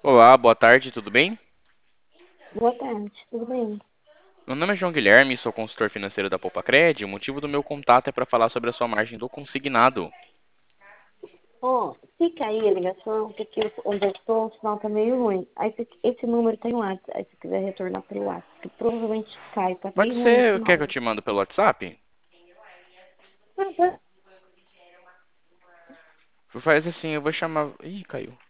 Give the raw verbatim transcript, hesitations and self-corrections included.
Olá, boa tarde, tudo bem? Boa tarde, tudo bem? Meu nome é João Guilherme, sou consultor financeiro da Poupa-Cred. O motivo do meu contato é para falar sobre a sua margem do consignado. Ó, se cair a ligação, porque aqui onde eu estou, o sinal tá meio ruim. Aí se- esse número tem WhatsApp, aí se quiser retornar pelo WhatsApp, que provavelmente cai, tá Pode meio ruim o ser, quer sinal. que eu te mando pelo WhatsApp? Ah, tá. Faz assim, eu vou chamar. Ih, caiu.